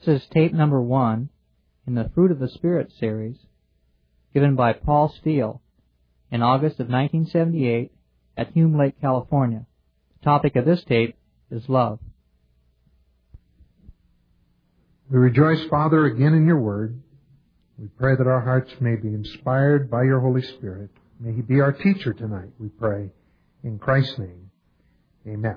This is tape number 1 in the Fruit of the Spirit series, given by Paul Steele in August of 1978 at Hume Lake, California. The topic of this tape is love. We rejoice, Father, again in your word. We pray that our hearts may be inspired by your Holy Spirit. May he be our teacher tonight, we pray, in Christ's name. Amen.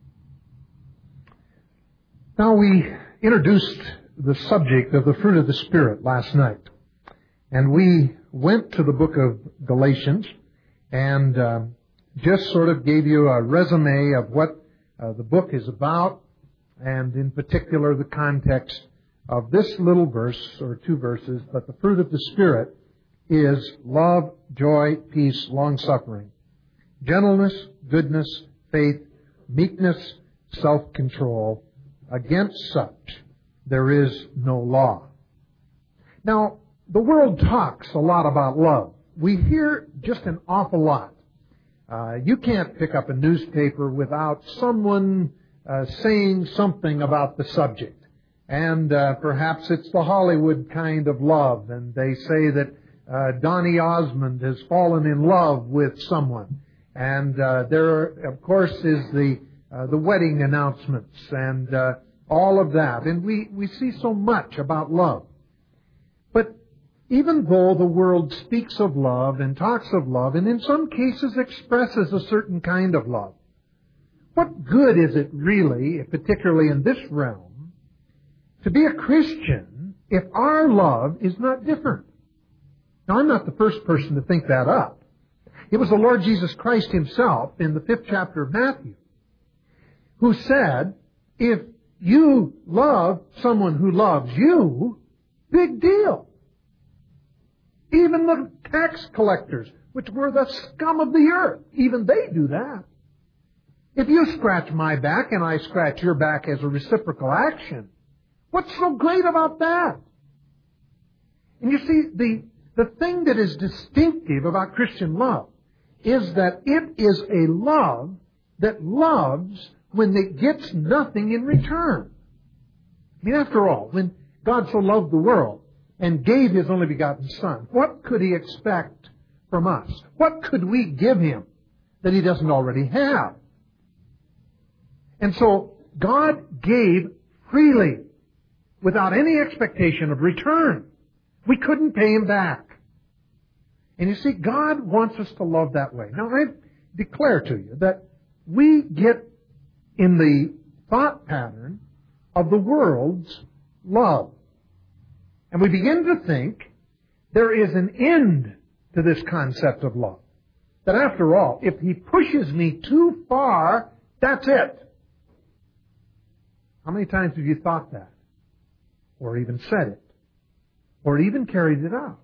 Now, we introduced the subject of the fruit of the Spirit last night. And we went to the book of Galatians and just sort of gave you a resume of what the book is about, and in particular the context of this little verse, or 2 verses, but the fruit of the Spirit is love, joy, peace, long-suffering, gentleness, goodness, faith, meekness, self-control. Against such there is no law. Now, the world talks a lot about love. We hear just an awful lot. You can't pick up a newspaper without someone saying something about the subject. And perhaps it's the Hollywood kind of love, and they say that Donny Osmond has fallen in love with someone. And there, of course, is the wedding announcements and all of that. And we see so much about love. But even though the world speaks of love and talks of love, and in some cases expresses a certain kind of love, what good is it really, particularly in this realm, to be a Christian if our love is not different? Now, I'm not the first person to think that up. It was the Lord Jesus Christ himself in the 5th chapter of Matthew who said, if you love someone who loves you, big deal. Even the tax collectors, which were the scum of the earth, even they do that. If you scratch my back and I scratch your back as a reciprocal action, what's so great about that? And you see, the thing that is distinctive about Christian love is that it is a love that loves when it gets nothing in return. I mean, after all, when God so loved the world and gave His only begotten Son, what could He expect from us? What could we give Him that He doesn't already have? And so God gave freely, without any expectation of return. We couldn't pay Him back. And you see, God wants us to love that way. Now, I declare to you that we get in the thought pattern of the world's love. And we begin to think there is an end to this concept of love. That after all, if he pushes me too far, that's it. How many times have you thought that? Or even said it? Or even carried it out?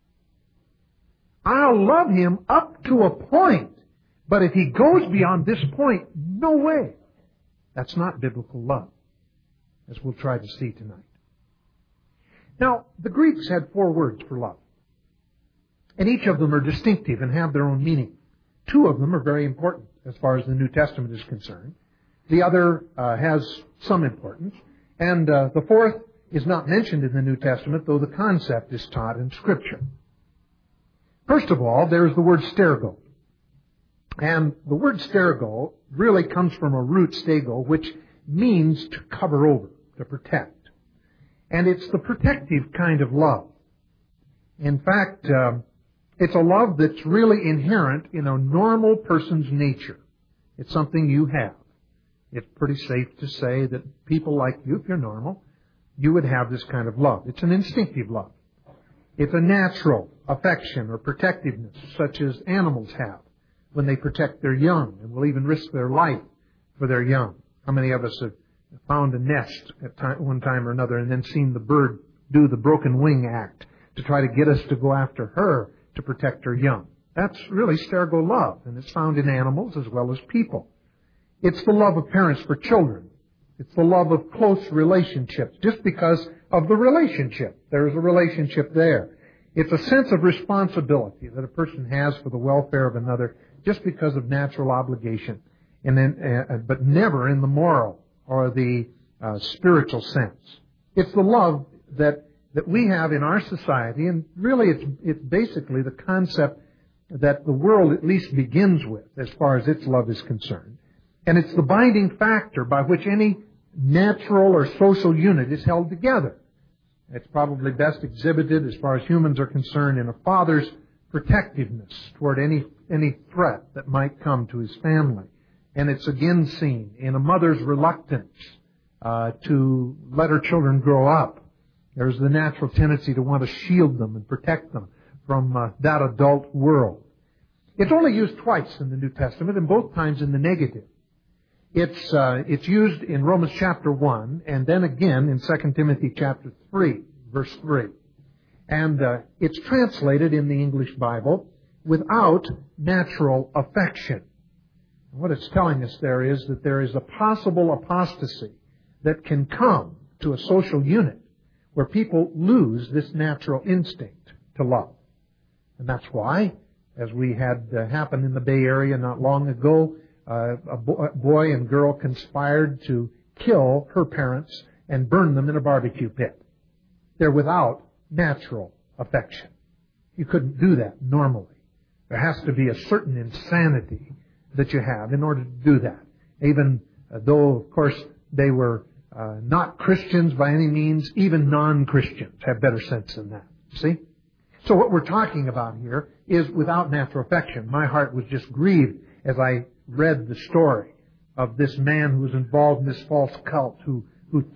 I'll love him up to a point, but if he goes beyond this point, no way. That's not biblical love, as we'll try to see tonight. Now, the Greeks had 4 words for love. And each of them are distinctive and have their own meaning. 2 of them are very important as far as the New Testament is concerned. The other has some importance. And the 4th is not mentioned in the New Testament, though the concept is taught in Scripture. First of all, there's the word stergo. And the word stergo really comes from a root stego, which means to cover over, to protect. And it's the protective kind of love. In fact, it's a love that's really inherent in a normal person's nature. It's something you have. It's pretty safe to say that people like you, if you're normal, you would have this kind of love. It's an instinctive love. It's a natural affection or protectiveness, such as animals have when they protect their young and will even risk their life for their young. How many of us have found a nest at one time or another and then seen the bird do the broken wing act to try to get us to go after her to protect her young? That's really stergo love, and it's found in animals as well as people. It's the love of parents for children. It's the love of close relationships, just because of the relationship. There's a relationship there. It's a sense of responsibility that a person has for the welfare of another just because of natural obligation, and then, but never in the moral or the spiritual sense. It's the love that we have in our society, and really it's basically the concept that the world at least begins with as far as its love is concerned. And it's the binding factor by which any natural or social unit is held together. It's probably best exhibited as far as humans are concerned in a father's protectiveness toward any threat that might come to his family. And it's again seen in a mother's reluctance to let her children grow up. There's the natural tendency to want to shield them and protect them from that adult world. It's only used twice in the New Testament, and both times in the negative. It's used in Romans chapter 1, and then again in 2 Timothy chapter 3, verse 3. And it's translated in the English Bible, without natural affection. And what it's telling us there is that there is a possible apostasy that can come to a social unit where people lose this natural instinct to love. And that's why, as we had happen in the Bay Area not long ago, a boy and girl conspired to kill her parents and burn them in a barbecue pit. They're without natural affection. You couldn't do that normally. There has to be a certain insanity that you have in order to do that. Even though, of course, they were not Christians by any means, even non-Christians have better sense than that. See? So what we're talking about here is without natural affection. My heart was just grieved as I read the story of this man who was involved in this false cult, who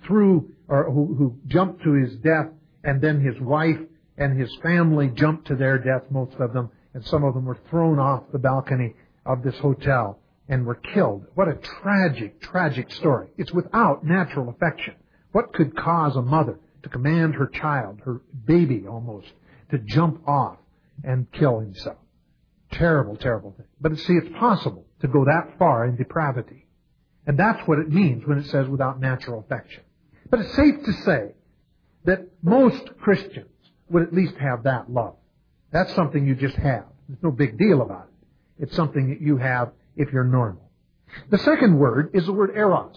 jumped to his death, and then his wife and his family jumped to their death, most of them, and some of them were thrown off the balcony of this hotel and were killed. What a tragic, tragic story. It's without natural affection. What could cause a mother to command her child, her baby almost, to jump off and kill himself? Terrible, terrible thing. But see, it's possible to go that far in depravity. And that's what it means when it says without natural affection. But it's safe to say that most Christians would at least have that love. That's something you just have. There's no big deal about it. It's something that you have if you're normal. The second word is the word eros.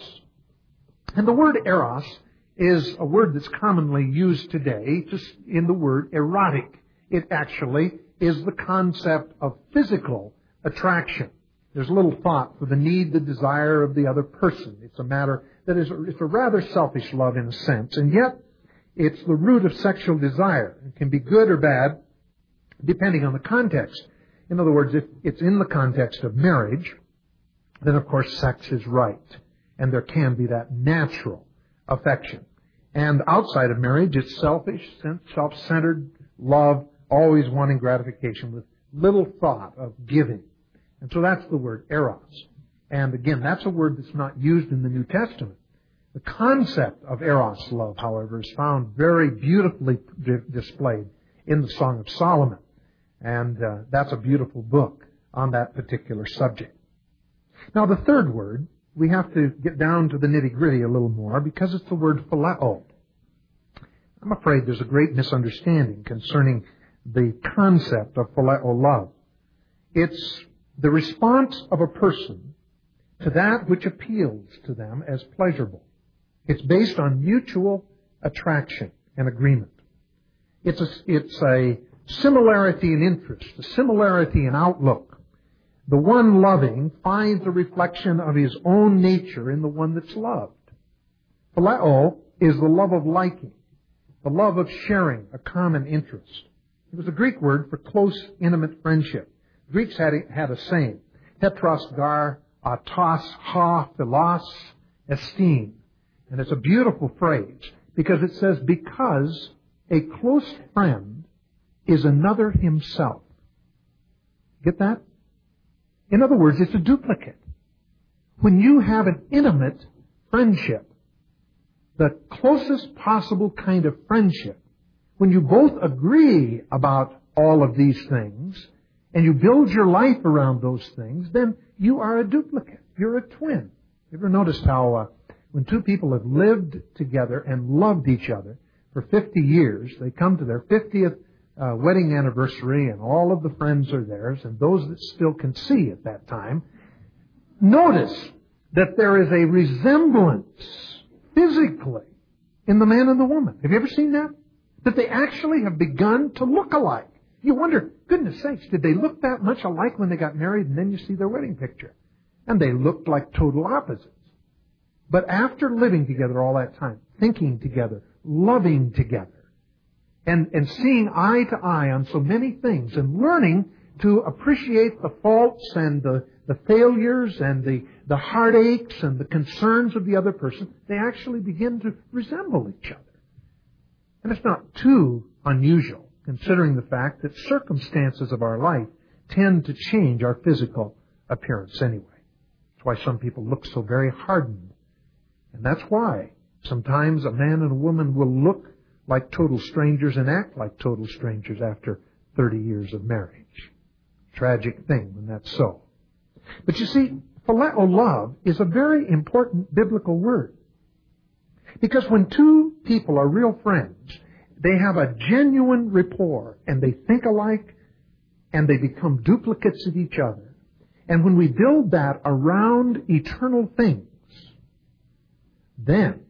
And the word eros is a word that's commonly used today just in the word erotic. It actually is the concept of physical attraction. There's little thought for the need, the desire of the other person. It's a matter that it's a rather selfish love in a sense, and yet it's the root of sexual desire. It can be good or bad depending on the context. In other words, if it's in the context of marriage, then of course sex is right, and there can be that natural affection. And outside of marriage, it's selfish, self-centered love, always wanting gratification with little thought of giving. And so that's the word eros. And again, that's a word that's not used in the New Testament. The concept of eros love, however, is found very beautifully displayed in the Song of Solomon. And that's a beautiful book on that particular subject. Now, the third word, we have to get down to the nitty-gritty a little more because it's the word phileo. I'm afraid there's a great misunderstanding concerning the concept of phileo love. It's the response of a person to that which appeals to them as pleasurable. It's based on mutual attraction and agreement. It's a similarity in interest, a similarity in outlook. The one loving finds a reflection of his own nature in the one that's loved. Phileo is the love of liking, the love of sharing a common interest. It was a Greek word for close, intimate friendship. Greeks had a saying, hetros gar autos ha philos esteem. And it's a beautiful phrase because it says, because a close friend is another himself. Get that? In other words, it's a duplicate. When you have an intimate friendship, the closest possible kind of friendship, when you both agree about all of these things, and you build your life around those things, then you are a duplicate. You're a twin. You ever noticed how when two people have lived together and loved each other for 50 years, they come to their 50th wedding anniversary and all of the friends are theirs, and those that still can see at that time, notice that there is a resemblance physically in the man and the woman. Have you ever seen that? That they actually have begun to look alike. You wonder, goodness sakes, did they look that much alike when they got married? And then you see their wedding picture. And they looked like total opposites. But after living together all that time, thinking together, loving together, and seeing eye to eye on so many things, and learning to appreciate the faults and the failures and the heartaches and the concerns of the other person, they actually begin to resemble each other. And it's not too unusual, considering the fact that circumstances of our life tend to change our physical appearance anyway. That's why some people look so very hardened. And that's why sometimes a man and a woman will look like total strangers and act like total strangers after 30 years of marriage. Tragic thing when that's so. But you see, phileo love is a very important biblical word. Because when two people are real friends, they have a genuine rapport, and they think alike, and they become duplicates of each other. And when we build that around eternal things, then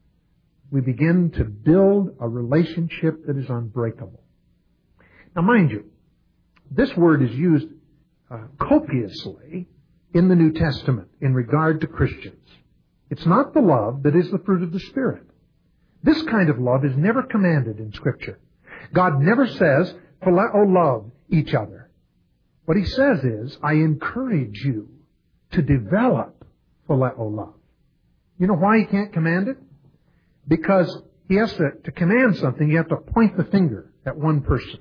we begin to build a relationship that is unbreakable. Now, mind you, this word is used copiously in the New Testament in regard to Christians. It's not the love that is the fruit of the Spirit. This kind of love is never commanded in Scripture. God never says, phileo love each other. What He says is, I encourage you to develop phileo love. You know why He can't command it? Because He has to command something, you have to point the finger at one person.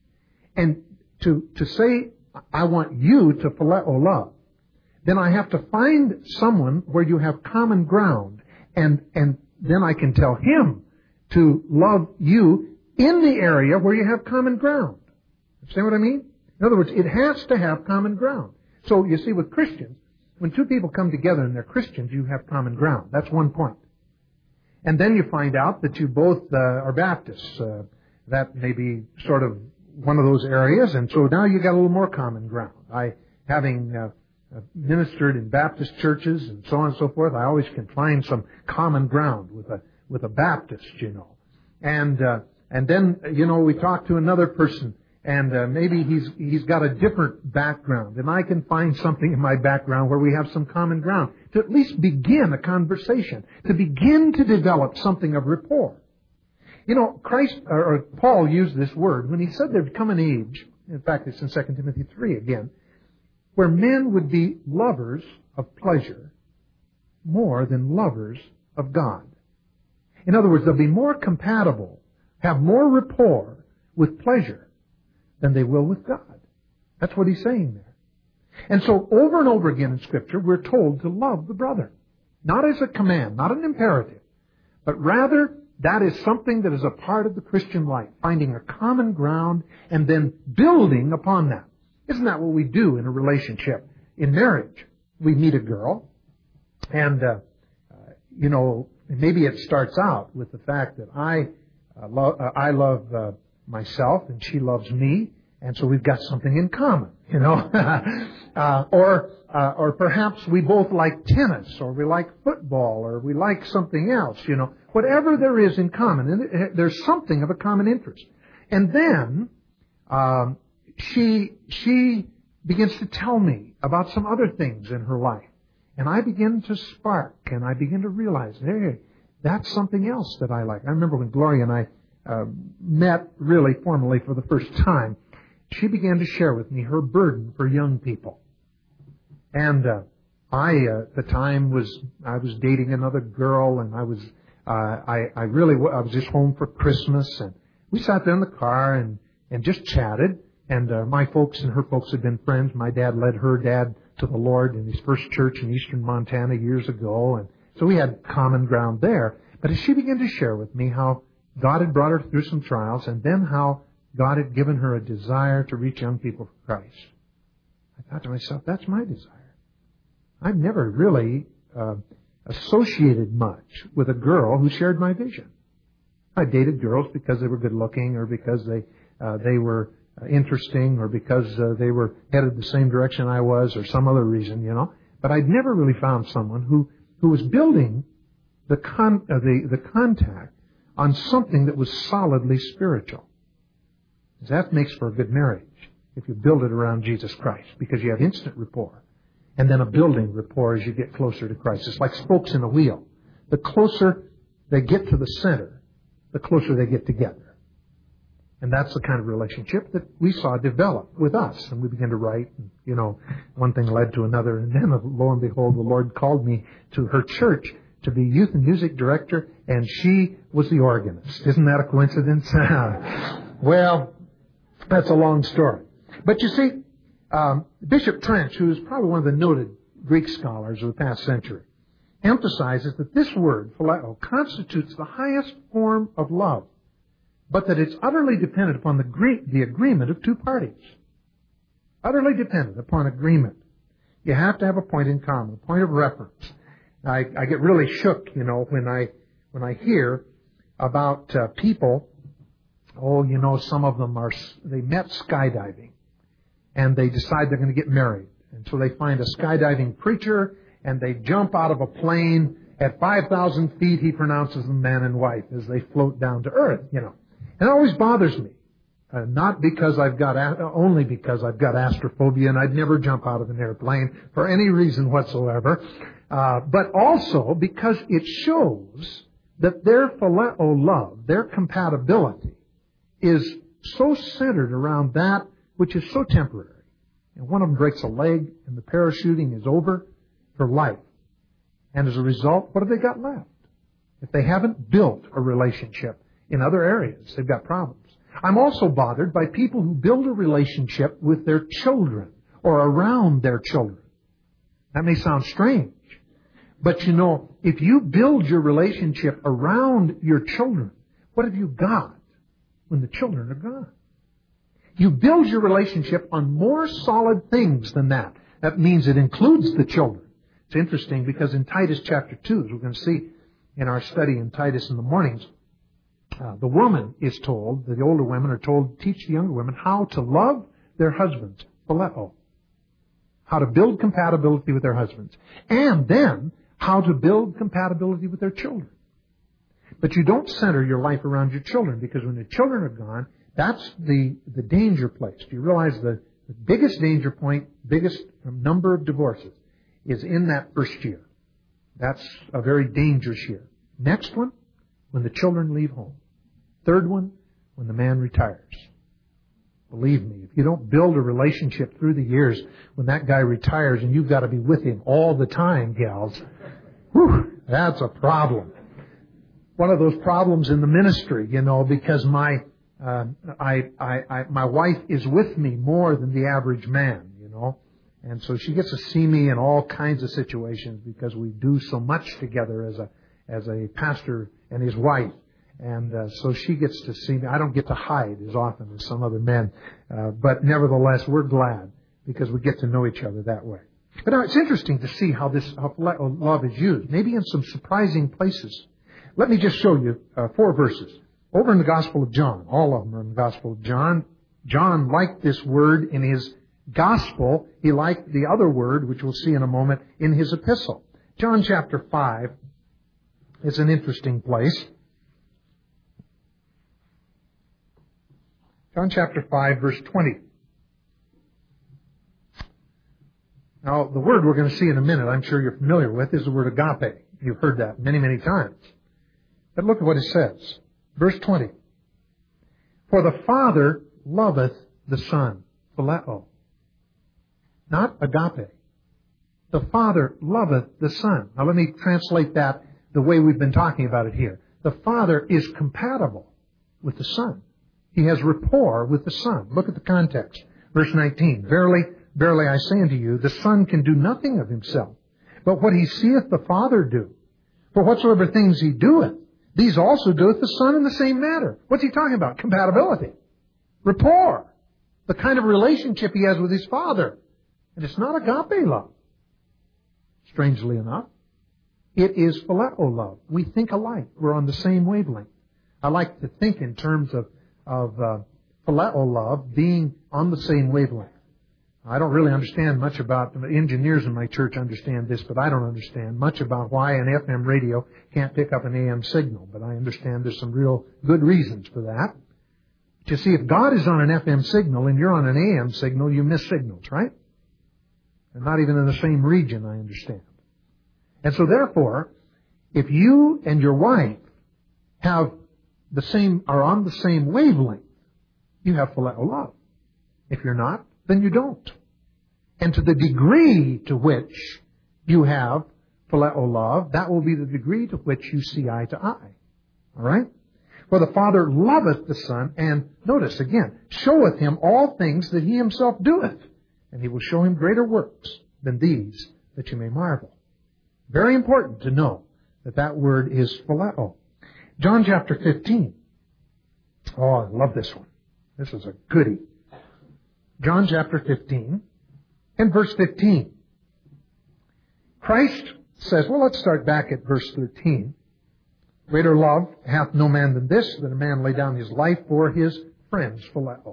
And to say, I want you to phileo love, then I have to find someone where you have common ground, and then I can tell him to love you in the area where you have common ground. Understand what I mean? In other words, it has to have common ground. So you see, with Christians, when two people come together and they're Christians, you have common ground. That's one point. And then you find out that you both are Baptists. That may be sort of one of those areas, and so now you got a little more common ground. Having ministered in Baptist churches and so on and so forth, I always can find some common ground with a Baptist, you know. And then, you know, we talk to another person, and maybe he's got a different background, and I can find something in my background where we have some common ground to at least begin a conversation, to begin to develop something of rapport. You know, Paul used this word when he said there'd come an age, in fact it's in 2 Timothy 3 again, where men would be lovers of pleasure more than lovers of God. In other words, they'll be more compatible, have more rapport with pleasure than they will with God. That's what he's saying there. And so over and over again in Scripture, we're told to love the brother. Not as a command, not an imperative, but rather that is something that is a part of the Christian life, finding a common ground and then building upon that. Isn't that what we do in a relationship? In marriage, we meet a girl, and, you know, maybe it starts out with the fact that I love myself and she loves me, and so we've got something in common, you know. Or perhaps we both like tennis, or we like football, or we like something else, you know. Whatever there is in common, and there's something of a common interest. And then she begins to tell me about some other things in her life. And I begin to spark, and I begin to realize, hey, that's something else that I like. I remember when Gloria and I met really formally for the first time, she began to share with me her burden for young people. And I, at the time, I was dating another girl, and I was just home for Christmas, and we sat there in the car and just chatted. And my folks and her folks had been friends. My dad led her dad to the Lord in his first church in eastern Montana years ago, and so we had common ground there. But as she began to share with me how God had brought her through some trials, and then how God had given her a desire to reach young people for Christ, I thought to myself, that's my desire. I've never really associated much with a girl who shared my vision. I dated girls because they were good looking, or because they were interesting, or because they were headed the same direction I was, or some other reason, you know. But I'd never really found someone who was building the contact on something that was solidly spiritual. That makes for a good marriage if you build it around Jesus Christ, because you have instant rapport and then a building rapport as you get closer to Christ. It's like spokes in a wheel. The closer they get to the center, the closer they get together. And that's the kind of relationship that we saw develop with us. And we began to write, and, one thing led to another. And then, lo and behold, the Lord called me to her church to be youth and music director, and she was the organist. Isn't that a coincidence? Well, that's a long story. But you see, Bishop Trench, who is probably one of the noted Greek scholars of the past century, emphasizes that this word, phileo, constitutes the highest form of love, but that it's utterly dependent upon the agreement of two parties. Utterly dependent upon agreement. You have to have a point in common, a point of reference. I get really shook, when I hear about people. Some of them they met skydiving, and they decide they're going to get married, and so they find a skydiving preacher, and they jump out of a plane at 5,000 feet. He pronounces them man and wife as they float down to earth. And it always bothers me. Not because only because I've got astrophobia and I'd never jump out of an airplane for any reason whatsoever, but also because it shows that their phileo love, their compatibility, is so centered around that which is so temporary. And one of them breaks a leg and the parachuting is over for life. And as a result, what have they got left? If they haven't built a relationship in other areas, they've got problems. I'm also bothered by people who build a relationship with their children or around their children. That may sound strange, but if you build your relationship around your children, what have you got when the children are gone? You build your relationship on more solid things than that. That means it includes the children. It's interesting because in Titus chapter 2, as we're going to see in our study in Titus in the mornings, the woman is told, the older women are told to teach the younger women how to love their husbands, phileo, how to build compatibility with their husbands, and then how to build compatibility with their children. But you don't center your life around your children, because when the children are gone, that's the danger place. Do you realize the biggest danger point, biggest number of divorces is in that first year? That's a very dangerous year. Next one, when the children leave home. Third one, when the man retires. Believe me, if you don't build a relationship through the years, when that guy retires and you've got to be with him all the time, gals, that's a problem. One of those problems in the ministry, because my wife is with me more than the average man, and so she gets to see me in all kinds of situations because we do so much together as a pastor and his wife. And so she gets to see me. I don't get to hide as often as some other men. But nevertheless, we're glad because we get to know each other that way. But now it's interesting to see how love is used, maybe in some surprising places. Let me just show you 4 verses. Over in the Gospel of John, all of them are in the Gospel of John. John liked this word in his Gospel. He liked the other word, which we'll see in a moment, in his epistle. John chapter 5 is an interesting place. John chapter 5, verse 20. Now, the word we're going to see in a minute, I'm sure you're familiar with, is the word agape. You've heard that many, many times. But look at what it says. Verse 20. For the Father loveth the Son, phileo. Not agape. The Father loveth the Son. Now let me translate that the way we've been talking about it here. The Father is compatible with the Son. He has rapport with the Son. Look at the context. Verse 19. Verily, verily I say unto you, the Son can do nothing of himself, but what he seeth the Father do. For whatsoever things he doeth, these also doeth the Son in the same manner. What's he talking about? Compatibility. Rapport. The kind of relationship he has with his Father. And it's not agape love. Strangely enough, it is phileo love. We think alike. We're on the same wavelength. I like to think in terms of phileo love being on the same wavelength. I don't really understand much about, the engineers in my church understand this, but I don't understand much about why an FM radio can't pick up an AM signal. But I understand there's some real good reasons for that. But you see, if God is on an FM signal and you're on an AM signal, you miss signals, right? They're not even in the same region, I understand. And so therefore, if you and your wife are on the same wavelength, you have phileo love. If you're not, then you don't. And to the degree to which you have phileo love, that will be the degree to which you see eye to eye. All right? For the Father loveth the Son, and notice again, showeth him all things that he himself doeth, and he will show him greater works than these, that you may marvel. Very important to know that word is phileo. John chapter 15. Oh, I love this one. This is a goodie. John chapter 15 and verse 15. Christ says, well, let's start back at verse 13. Greater love hath no man than this, that a man lay down his life for his friends, phileo.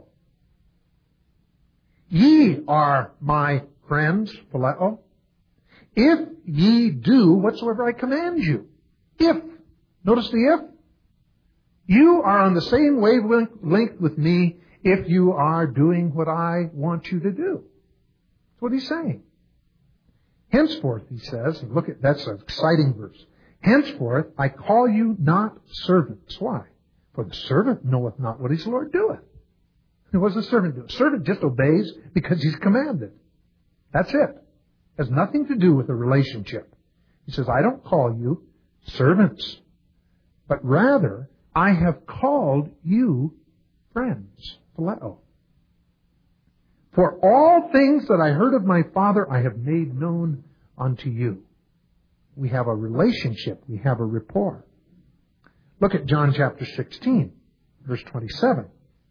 Ye are my friends, phileo, if ye do whatsoever I command you. If. Notice the if. You are on the same wavelength with me if you are doing what I want you to do. That's what he's saying. Henceforth, he says, and look at, that's an exciting verse. Henceforth, I call you not servants. Why? For the servant knoweth not what his Lord doeth. And what does the servant do? The servant just obeys because he's commanded. That's it. It has nothing to do with a relationship. He says, I don't call you servants, but rather, I have called you friends. Phileo. For all things that I heard of my Father, I have made known unto you. We have a relationship. We have a rapport. Look at John chapter 16, verse 27.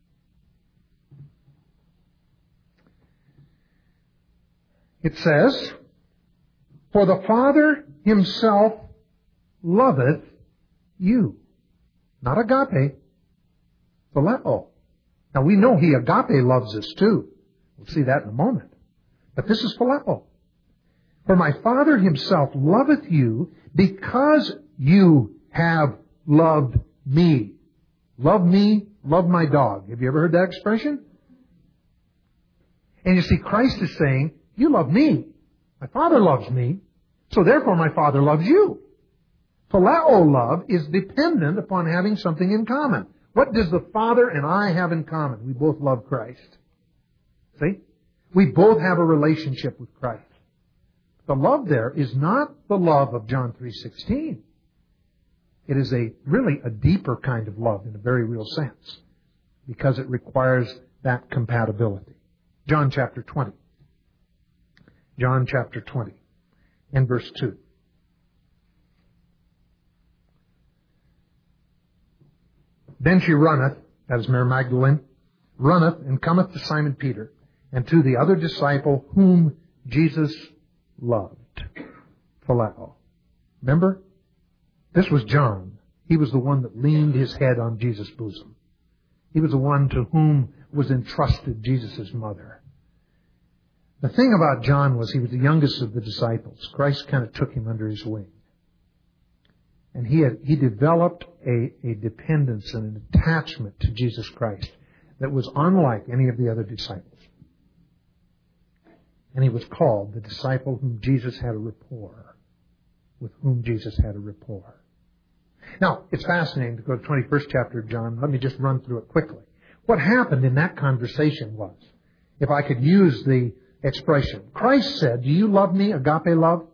It says, for the Father himself loveth you. Not agape, phileo. Now we know he agape loves us too. We'll see that in a moment. But this is phileo. For my Father himself loveth you because you have loved me. Love me, love my dog. Have you ever heard that expression? And you see, Christ is saying, you love me. My Father loves me. So therefore my Father loves you. Phileo love is dependent upon having something in common. What does the Father and I have in common? We both love Christ. See? We both have a relationship with Christ. The love there is not the love of John 3:16. It is really a deeper kind of love in a very real sense because it requires that compatibility. John chapter 20. John chapter 20 and verse 2. Then she runneth, that is Mary Magdalene, runneth and cometh to Simon Peter and to the other disciple whom Jesus loved. Phileo. Remember? This was John. He was the one that leaned his head on Jesus' bosom. He was the one to whom was entrusted Jesus' mother. The thing about John was he was the youngest of the disciples. Christ kind of took him under his wing. And he developed a dependence and an attachment to Jesus Christ that was unlike any of the other disciples. And he was called the disciple whom Jesus had a rapport, with whom Jesus had a rapport. Now, it's fascinating to go to the 21st chapter of John. Let me just run through it quickly. What happened in that conversation was, if I could use the expression, Christ said, do you love me, agape love?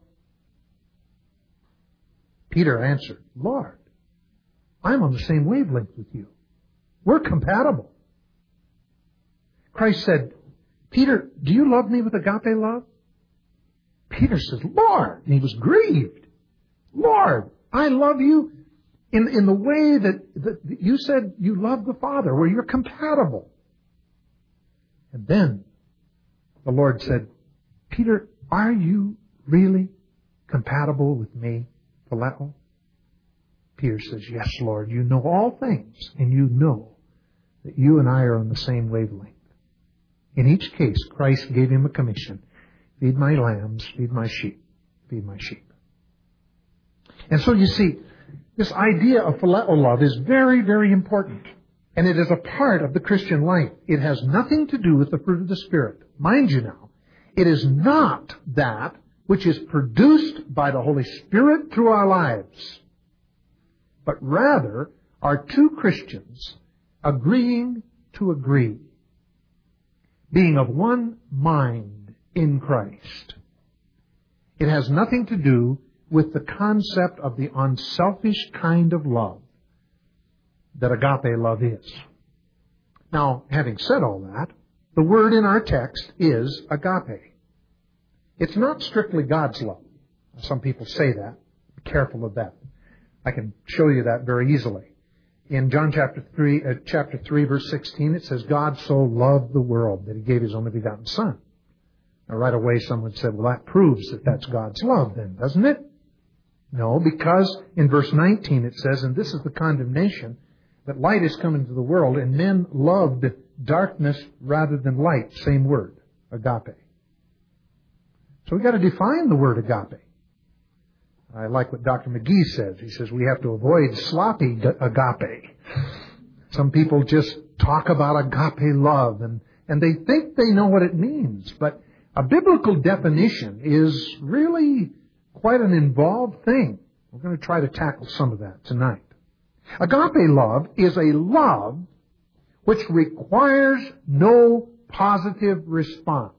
Peter answered, Lord, I'm on the same wavelength with you. We're compatible. Christ said, Peter, do you love me with agape love? Peter says, Lord, and he was grieved. Lord, I love you in the way that you said you love the Father, where you're compatible. And then the Lord said, Peter, are you really compatible with me? Phileo? Peter says, yes, Lord, you know all things, and you know that you and I are on the same wavelength. In each case, Christ gave him a commission. Feed my lambs, feed my sheep, feed my sheep. And so you see, this idea of phileo love is very, very important. And it is a part of the Christian life. It has nothing to do with the fruit of the Spirit. Mind you now, it is not that which is produced by the Holy Spirit through our lives, but rather are two Christians agreeing to agree, being of one mind in Christ. It has nothing to do with the concept of the unselfish kind of love that agape love is. Now, having said all that, the word in our text is agape. It's not strictly God's love. Some people say that. Be careful of that. I can show you that very easily. In John chapter 3, verse 16, it says, God so loved the world that He gave His only begotten Son. Now, right away, someone said, well, that proves that that's God's love then, doesn't it? No, because in verse 19 it says, and this is the condemnation, that light is come into the world, and men loved darkness rather than light. Same word, agape. So we've got to define the word agape. I like what Dr. McGee says. He says we have to avoid sloppy agape. Some people just talk about agape love, and they think they know what it means. But a biblical definition is really quite an involved thing. We're going to try to tackle some of that tonight. Agape love is a love which requires no positive response.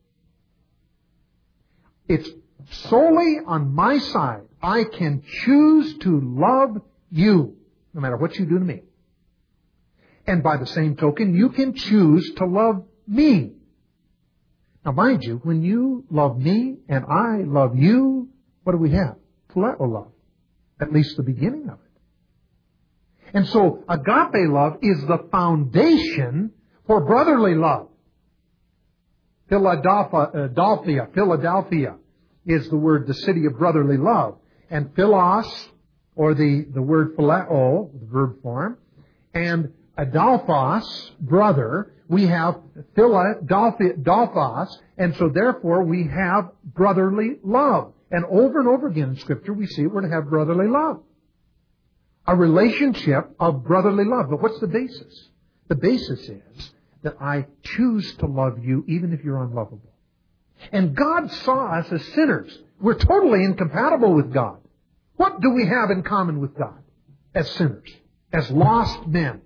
It's solely on my side. I can choose to love you, no matter what you do to me. And by the same token, you can choose to love me. Now, mind you, when you love me and I love you, what do we have? Phileo love. At least the beginning of it. And so, agape love is the foundation for brotherly love. Philadelphia is the word, the city of brotherly love. And philos, or the word phileo, the verb form, and adelphos, brother, we have philadelphos, and so therefore we have brotherly love. And over again in Scripture we see we're to have brotherly love. A relationship of brotherly love. But what's the basis? The basis is that I choose to love you even if you're unlovable. And God saw us as sinners. We're totally incompatible with God. What do we have in common with God as sinners, as lost men?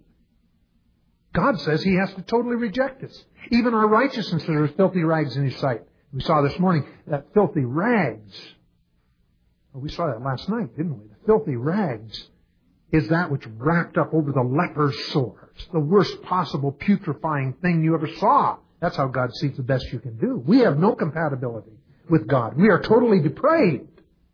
God says He has to totally reject us. Even our righteousness are as filthy rags in His sight. We saw this morning that filthy rags. Well, we saw that last night, didn't we? The filthy rags is that which wrapped up over the leper's sores. The worst possible putrefying thing you ever saw. That's how God sees the best you can do. We have no compatibility with God. We are totally depraved.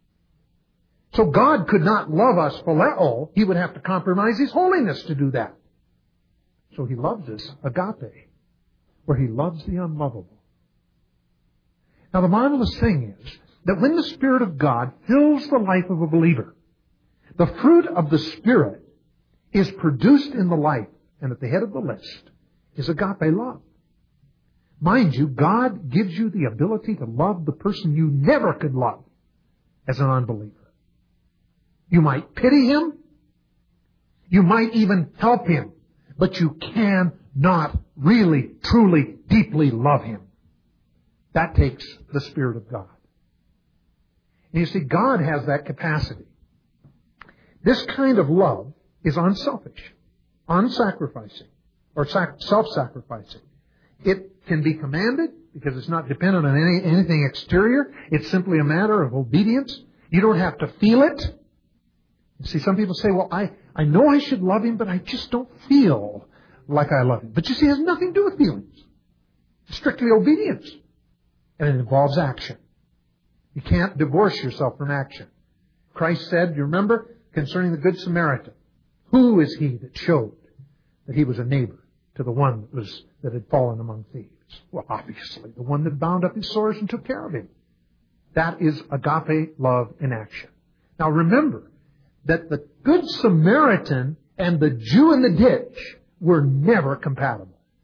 So God could not love us phileo. He would have to compromise His holiness to do that. So He loves us agape, where He loves the unlovable. Now the marvelous thing is that when the Spirit of God fills the life of a believer, the fruit of the Spirit is produced in the life, and at the head of the list is agape love. Mind you, God gives you the ability to love the person you never could love as an unbeliever. You might pity him. You might even help him. But you cannot really, truly, deeply love him. That takes the Spirit of God. And you see, God has that capacity. This kind of love is unselfish, unsacrificing, or self-sacrificing. It can be commanded because it's not dependent on anything exterior. It's simply a matter of obedience. You don't have to feel it. You see, some people say, well, I know I should love him, but I just don't feel like I love him. But you see, it has nothing to do with feelings. It's strictly obedience. And it involves action. You can't divorce yourself from action. Christ said, you remember, concerning the Good Samaritan, who is he that showed that he was a neighbor to the one that had fallen among thieves? Well, obviously, the one that bound up his sores and took care of him. That is agape love in action. Now remember that the Good Samaritan and the Jew in the ditch were never compatible.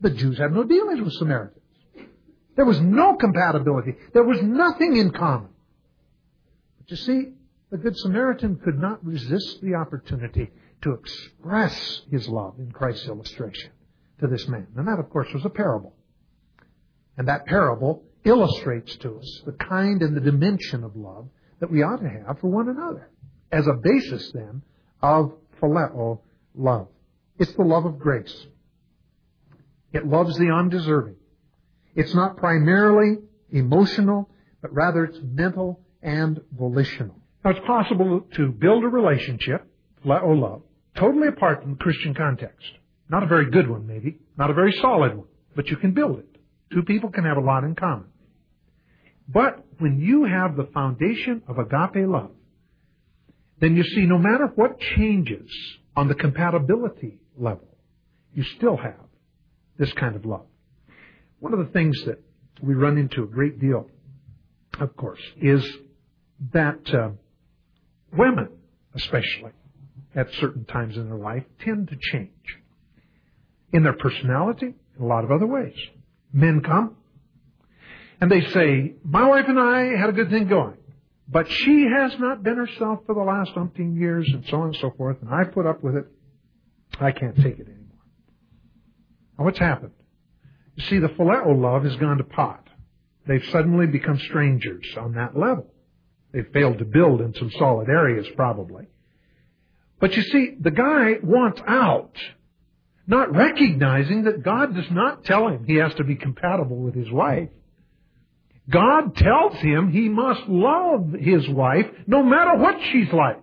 The Jews had no dealings with Samaritans. There was no compatibility. There was nothing in common. But you see, the Good Samaritan could not resist the opportunity to express his love in Christ's illustration to this man. And that, of course, was a parable. And that parable illustrates to us the kind and the dimension of love that we ought to have for one another as a basis, then, of phileo love. It's the love of grace. It loves the undeserving. It's not primarily emotional, but rather it's mental and volitional. Now, it's possible to build a relationship, phileo love, totally apart from the Christian context. Not a very good one, maybe. Not a very solid one. But you can build it. Two people can have a lot in common. But when you have the foundation of agape love, then you see no matter what changes on the compatibility level, you still have this kind of love. One of the things that we run into a great deal, of course, is that women, especially, at certain times in their life, tend to change. In their personality, in a lot of other ways. Men come, and they say, my wife and I had a good thing going, but she has not been herself for the last umpteen years, and so on and so forth, and I put up with it. I can't take it anymore. Now, what's happened? You see, the phileo love has gone to pot. They've suddenly become strangers on that level. They've failed to build in some solid areas, probably. But you see, the guy wants out, not recognizing that God does not tell him he has to be compatible with his wife. God tells him he must love his wife no matter what she's like.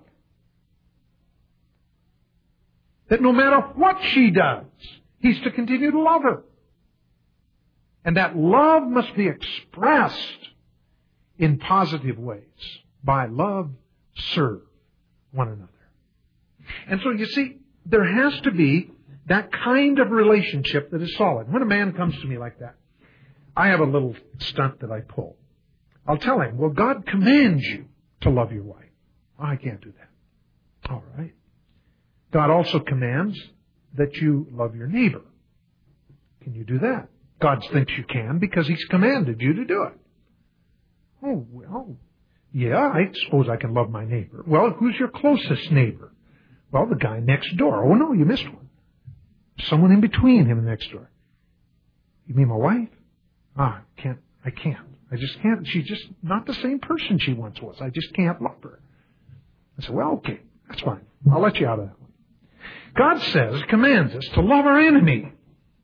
That no matter what she does, he's to continue to love her. And that love must be expressed in positive ways. By love, serve one another. And so you see, there has to be that kind of relationship that is solid. When a man comes to me like that, I have a little stunt that I pull. I'll tell him, well, God commands you to love your wife. Oh, I can't do that. All right. God also commands that you love your neighbor. Can you do that? God thinks you can because He's commanded you to do it. Oh, well, yeah, I suppose I can love my neighbor. Well, who's your closest neighbor? Well, the guy next door. Oh, no, you missed one. Someone in between him and next door. You mean my wife? I can't. I just can't. She's just not the same person she once was. I just can't love her. I said, well, okay, that's fine. I'll let you out of that one. God says, commands us to love our enemy.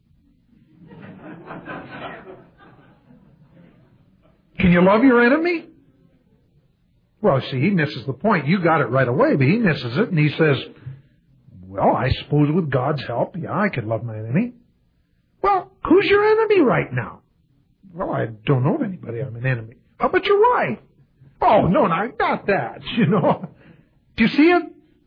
Can you love your enemy? Well, see, he misses the point. You got it right away, but he misses it, and he says, well, I suppose with God's help, yeah, I could love my enemy. Well, who's your enemy right now? Well, I don't know of anybody I'm an enemy. How about your wife? Oh, no, not that, you know. Do you see it?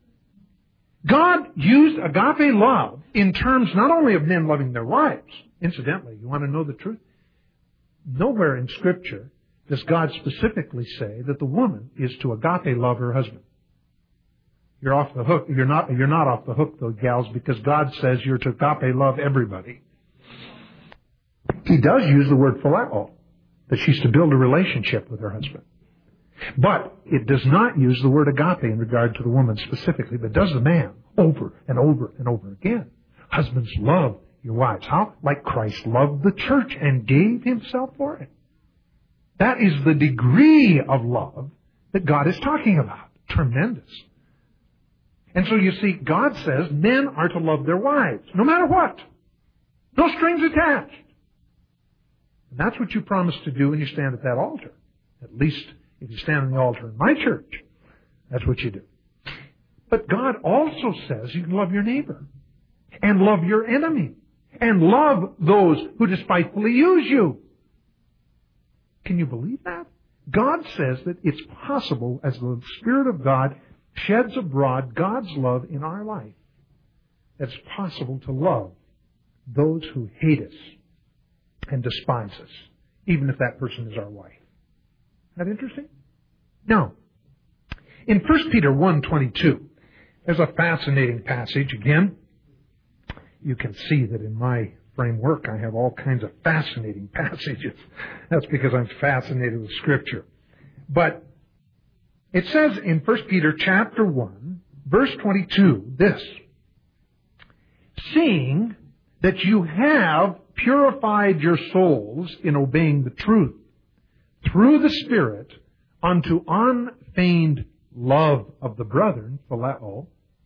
God used agape love in terms not only of men loving their wives. Incidentally, you want to know the truth? Nowhere in Scripture does God specifically say that the woman is to agape love her husband. You're off the hook. You're not off the hook, though, gals, because God says you're to agape love everybody. He does use the word phileo, that she's to build a relationship with her husband. But it does not use the word agape in regard to the woman specifically, but does the man over and over and over again. Husbands, love your wives. How? Like Christ loved the church and gave Himself for it. That is the degree of love that God is talking about. Tremendous. And so you see, God says men are to love their wives, no matter what. No strings attached. And that's what you promise to do when you stand at that altar. At least if you stand on the altar in my church, that's what you do. But God also says you can love your neighbor and love your enemy and love those who despitefully use you. Can you believe that? God says that it's possible as the Spirit of God sheds abroad God's love in our life. That it's possible to love those who hate us and despise us, even if that person is our wife. Isn't that interesting? Now, in 1 Peter 1:22, there's a fascinating passage. Again, you can see that in my framework, I have all kinds of fascinating passages. That's because I'm fascinated with Scripture. But it says in 1 Peter chapter 1, verse 22, this: seeing that you have purified your souls in obeying the truth through the Spirit unto unfeigned love of the brethren, phileo,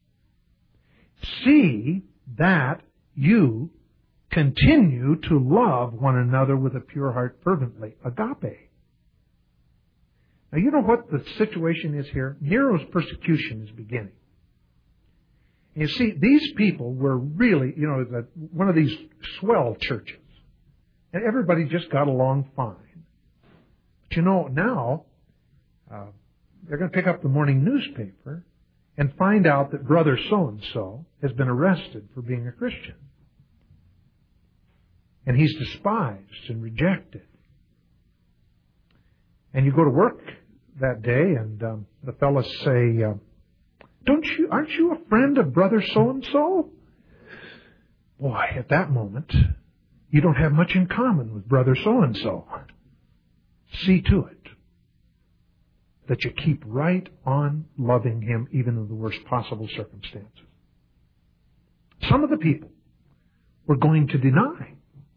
see that you continue to love one another with a pure heart fervently. Agape. Now, you know what the situation is here? Nero's persecution is beginning. And you see, these people were really, one of these swell churches. And everybody just got along fine. But now, they're going to pick up the morning newspaper and find out that brother so-and-so has been arrested for being a Christian. And he's despised and rejected. And you go to work that day, and the fellows say, aren't you a friend of brother so-and-so? Boy, at that moment, you don't have much in common with brother so-and-so. See to it that you keep right on loving him even in the worst possible circumstances. Some of the people were going to deny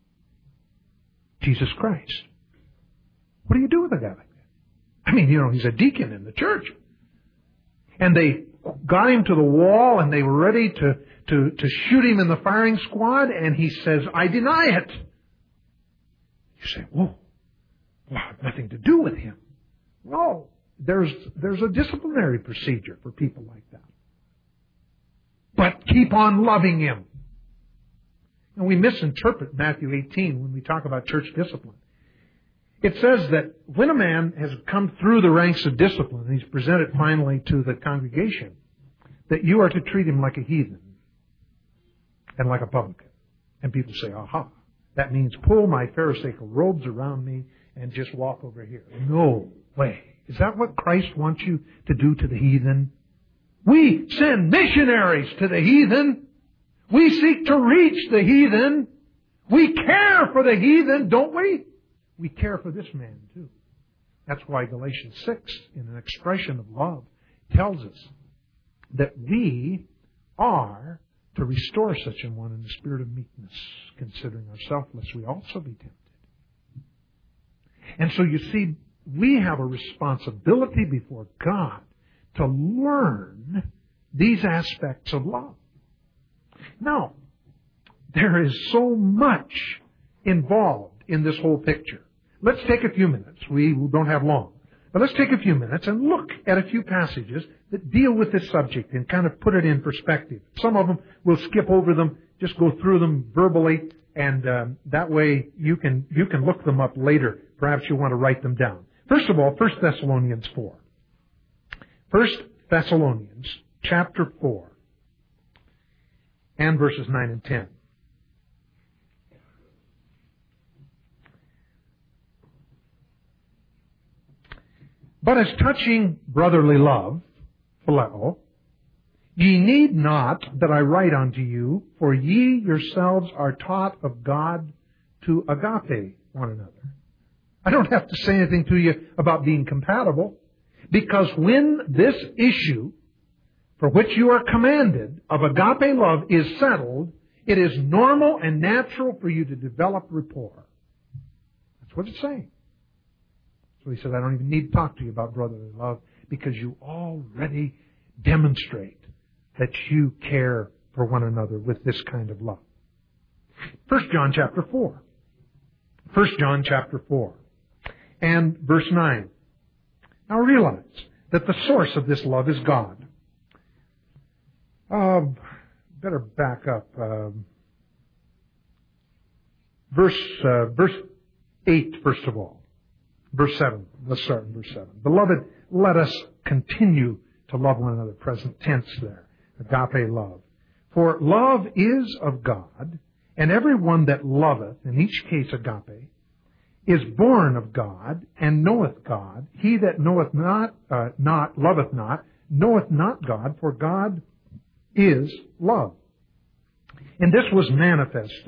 Jesus Christ. What do you do with a guy like that? I mean, he's a deacon in the church. And they got him to the wall, and they were ready to shoot him in the firing squad, and he says, I deny it. You say, whoa, well, I have nothing to do with him. Well, there's a disciplinary procedure for people like that. But keep on loving him. And we misinterpret Matthew 18 when we talk about church discipline. It says that when a man has come through the ranks of discipline and he's presented finally to the congregation, that you are to treat him like a heathen and like a publican. And people say, aha, that means pull my Pharisaical robes around me and just walk over here. No way. Is that what Christ wants you to do to the heathen? We send missionaries to the heathen. We seek to reach the heathen. We care for the heathen, don't we? We care for this man too. That's why Galatians 6, in an expression of love, tells us that we are to restore such a one in the spirit of meekness, considering ourselves, lest we also be tempted. And so you see, we have a responsibility before God to learn these aspects of love. Now, there is so much involved in this whole picture. Let's take a few minutes. We don't have long. But let's take a few minutes and look at a few passages that deal with this subject and kind of put it in perspective. Some of them, we'll skip over them, just go through them verbally, and that way you can look them up later. Perhaps you want to write them down. First of all, 1 Thessalonians 4. 1 Thessalonians chapter 4 and verses 9 and 10. But as touching brotherly love, phileo, ye need not that I write unto you, for ye yourselves are taught of God to agape one another. I don't have to say anything to you about being compatible, because when this issue for which you are commanded of agape love is settled, it is normal and natural for you to develop rapport. That's what it's saying. So he said, I don't even need to talk to you about brotherly love, because you already demonstrate that you care for one another with this kind of love. 1 John chapter 4. 1 John chapter 4 and verse 9. Now realize that the source of this love is God. Better back up. Verse 8, first of all. Verse 7. Let's start in verse 7. Beloved, let us continue to love one another. Present tense there. Agape love. For love is of God, and everyone that loveth, in each case agape, is born of God, and knoweth God. He that knoweth loveth not, knoweth not God, for God is love. And this was manifested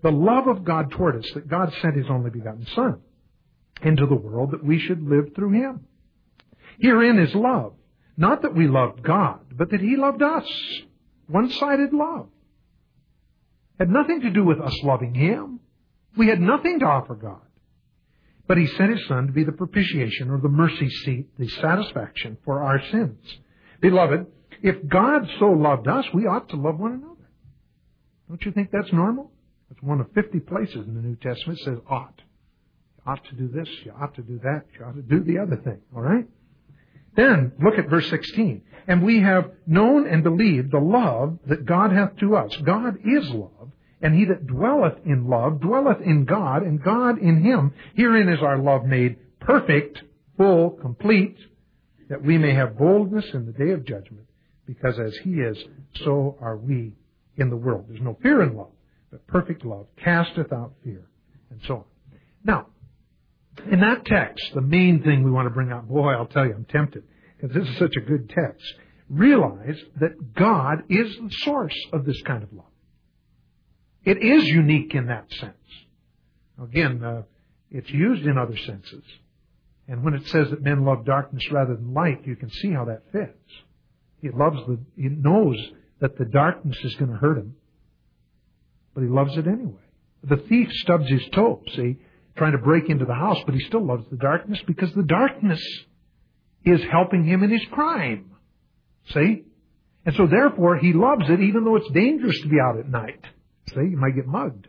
the love of God toward us, that God sent His only begotten Son into the world that we should live through Him. Herein is love. Not that we loved God, but that He loved us. One-sided love. Had nothing to do with us loving Him. We had nothing to offer God. But He sent His Son to be the propitiation, or the mercy seat, the satisfaction for our sins. Beloved, if God so loved us, we ought to love one another. Don't you think that's normal? It's one of 50 places in the New Testament that says ought. You ought to do this, you ought to do that, you ought to do the other thing. All right? Then, look at verse 16. And we have known and believed the love that God hath to us. God is love, and he that dwelleth in love dwelleth in God, and God in him. Herein is our love made perfect, full, complete, that we may have boldness in the day of judgment, because as he is, so are we in the world. There's no fear in love, but perfect love casteth out fear, and so on. Now, in that text, the main thing we want to bring out, boy, I'll tell you, I'm tempted, because this is such a good text. Realize that God is the source of this kind of love. It is unique in that sense. Again, it's used in other senses. And when it says that men love darkness rather than light, you can see how that fits. He knows that the darkness is going to hurt him, but he loves it anyway. The thief stubs his toe, see, trying to break into the house, but he still loves the darkness because the darkness is helping him in his crime. See? And so therefore he loves it even though it's dangerous to be out at night. See? You might get mugged.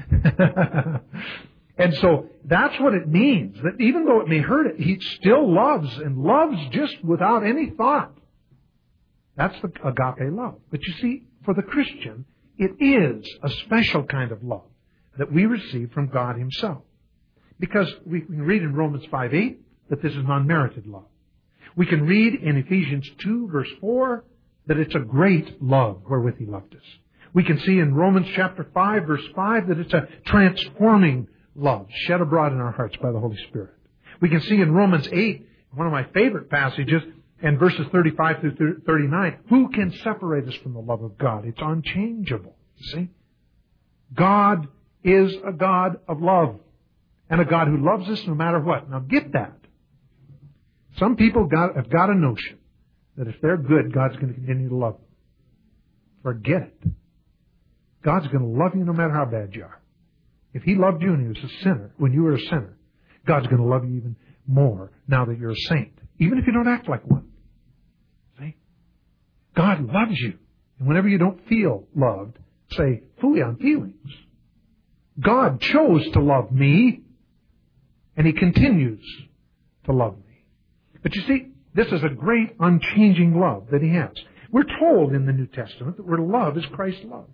And so that's what it means, that even though it may hurt it, he still loves, and loves just without any thought. That's the agape love. But you see, for the Christian, it is a special kind of love that we receive from God himself. Because we can read in Romans 5:8 that this is an unmerited love. We can read in Ephesians 2, verse 4, that it's a great love wherewith he loved us. We can see in Romans chapter 5, verse 5, that it's a transforming love shed abroad in our hearts by the Holy Spirit. We can see in Romans 8, one of my favorite passages, and verses 35 through 39, who can separate us from the love of God? It's unchangeable. See? God is a God of love, and a God who loves us no matter what. Now get that. Some people have got a notion that if they're good, God's going to continue to love them. Forget it. God's going to love you no matter how bad you are. If he loved you when he was a sinner, when you were a sinner, God's going to love you even more now that you're a saint, even if you don't act like one. See? God loves you. And whenever you don't feel loved, say, "Phooey on feelings." God chose to love me, and he continues to love me. But you see, this is a great unchanging love that he has. We're told in the New Testament that we're to love as Christ loved.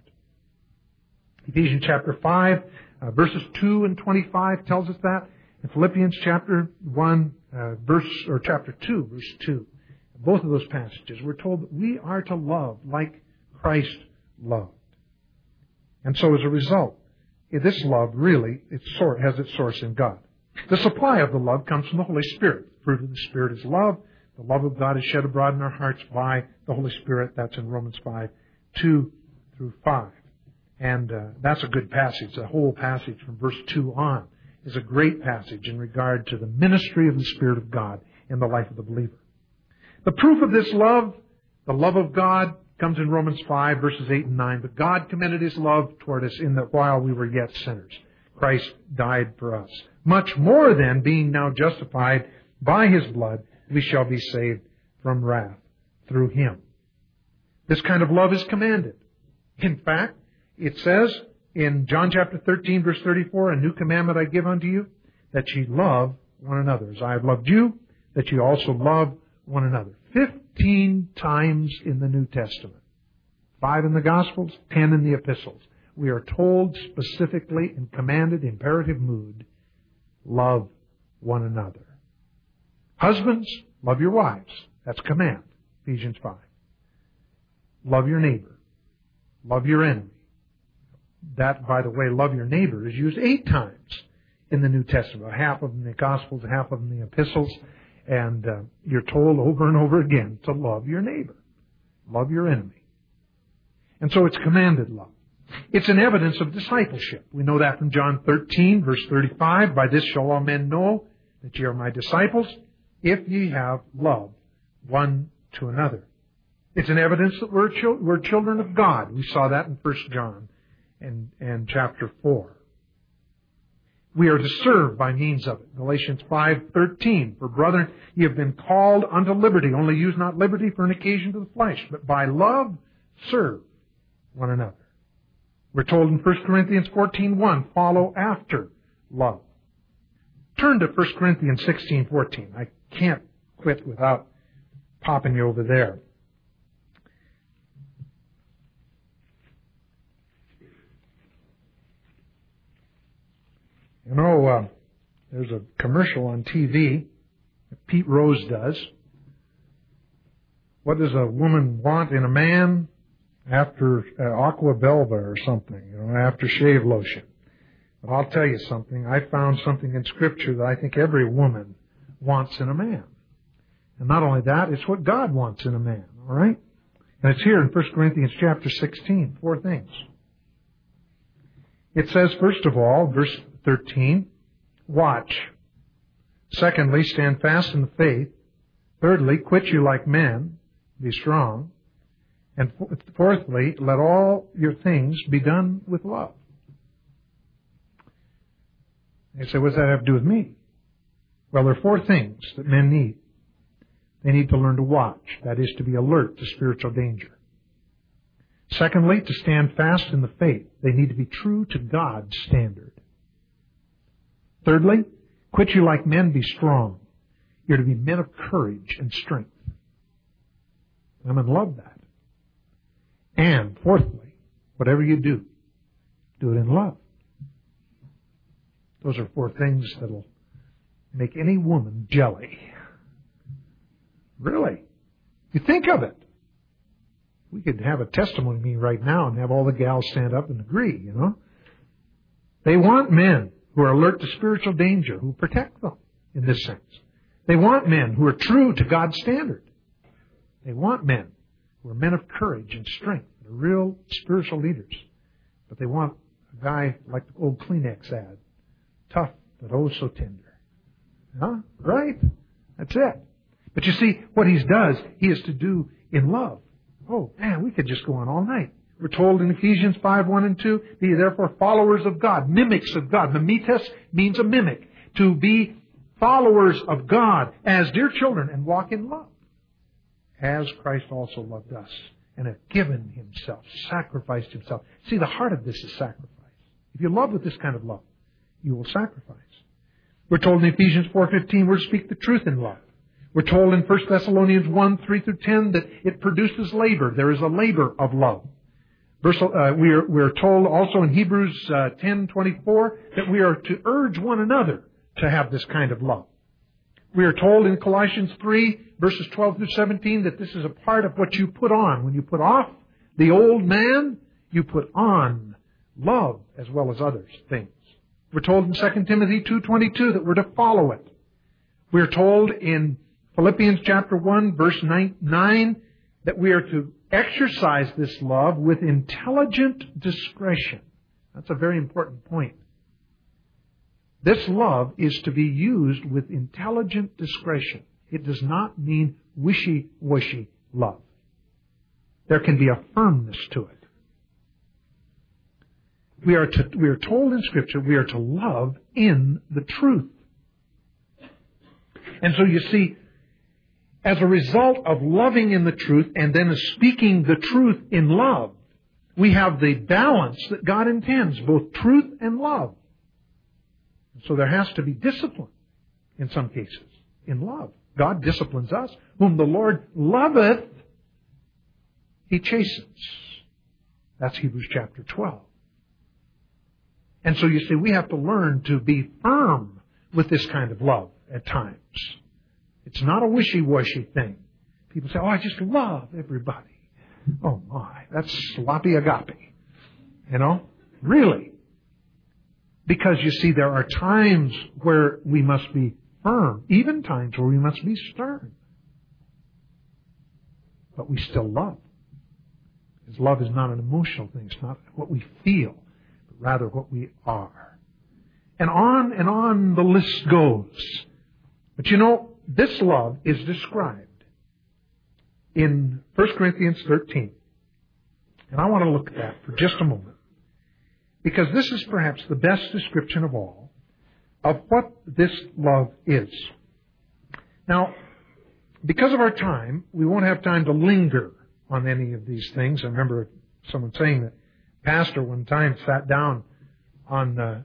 Ephesians chapter 5, verses 2 and 25 tells us that. In Philippians chapter 1, chapter 2, verse 2. Both of those passages, we're told that we are to love like Christ loved. And so as a result, this love really has its source in God. The supply of the love comes from the Holy Spirit. The fruit of the Spirit is love. The love of God is shed abroad in our hearts by the Holy Spirit. That's in Romans 5, 2 through 5. And that's a good passage. The whole passage from verse 2 on is a great passage in regard to the ministry of the Spirit of God in the life of the believer. The proof of this love, the love of God, comes in Romans 5, verses 8 and 9. But God commended his love toward us in that while we were yet sinners, Christ died for us. Much more then, being now justified by his blood, we shall be saved from wrath through him. This kind of love is commanded. In fact, it says in John chapter 13, verse 34, "A new commandment I give unto you, that ye love one another. As I have loved you, that ye also love one another." 15 times in the New Testament. 5 in the Gospels, 10 in the Epistles. We are told specifically in commanded imperative mood, love one another. Husbands, love your wives. That's command. Ephesians 5. Love your neighbor. Love your enemy. That, by the way, love your neighbor is used 8 times in the New Testament. Half of them in the Gospels, half of them in the Epistles. And you're told over and over again to love your neighbor. Love your enemy. And so it's commanded love. It's an evidence of discipleship. We know that from John 13, verse 35. By this shall all men know that ye are my disciples, if ye have love one to another. It's an evidence that we're children of God. We saw that in 1 John and chapter 4. We are to serve by means of it. Galatians 5:13. For brethren, ye have been called unto liberty. Only use not liberty for an occasion to the flesh, but by love serve one another. We're told in 1 Corinthians 14:1, follow after love. Turn to 1 Corinthians 16:14. I can't quit without popping you over there. You know, there's a commercial on TV that Pete Rose does. What does a woman want in a man? After Aqua Belva or something, after shave lotion. But I'll tell you something. I found something in Scripture that I think every woman wants in a man. And not only that, it's what God wants in a man, all right? And it's here in 1 Corinthians chapter 16, 4 things. It says, first of all, verse 13, watch. Secondly, stand fast in the faith. Thirdly, quit you like men, be strong. And fourthly, let all your things be done with love. You say, what does that have to do with me? Well, there are 4 things that men need. They need to learn to watch. That is, to be alert to spiritual danger. Secondly, to stand fast in the faith. They need to be true to God's standard. Thirdly, quit you like men, be strong. You're to be men of courage and strength. Women love that. And fourthly, whatever you do, do it in love. Those are 4 things that'll make any woman jelly. Really. You think of it. We could have a testimony meeting right now and have all the gals stand up and agree, They want men who are alert to spiritual danger, who protect them in this sense. They want men who are true to God's standard. They want men who are men of courage and strength, they're real spiritual leaders. But they want a guy like the old Kleenex ad, tough but oh so tender. Huh? Right? That's it. But you see, what he does, he is to do in love. Oh, man, we could just go on all night. We're told in Ephesians 5:1 and 2, be therefore followers of God, mimics of God. Mimetes means a mimic. To be followers of God as dear children and walk in love. As Christ also loved us and have given himself, sacrificed himself. See, the heart of this is sacrifice. If you love with this kind of love, you will sacrifice. We're told in Ephesians 4:15 we're to speak the truth in love. We're told in 1 Thessalonians 1:3-10 that it produces labor. There is a labor of love. We're told also in Hebrews 10:24 that we are to urge one another to have this kind of love. We are told in Colossians 3:12-17 that this is a part of what you put on. When you put off the old man, you put on love as well as other things. We're told in 2 Timothy 2:22 that we're to follow it. We're told in Philippians chapter 1, verse 9 that we are to exercise this love with intelligent discretion. That's a very important point. This love is to be used with intelligent discretion. It does not mean wishy-washy love. There can be a firmness to it. We are told in Scripture we are to love in the truth. And so you see, as a result of loving in the truth and then speaking the truth in love, we have the balance that God intends, both truth and love. So there has to be discipline in some cases, in love. God disciplines us. Whom the Lord loveth, He chastens. That's Hebrews chapter 12. And so you see, we have to learn to be firm with this kind of love at times. It's not a wishy-washy thing. People say, oh, I just love everybody. Oh my, that's sloppy agape. Really. Because you see, there are times where we must be firm, even times where we must be stern. But we still love. Because love is not an emotional thing. It's not what we feel, but rather what we are. And on the list goes. But you know, this love is described in 1 Corinthians 13. And I want to look at that for just a moment. Because this is perhaps the best description of all of what this love is. Now, because of our time, we won't have time to linger on any of these things. I remember someone saying that pastor one time sat down on the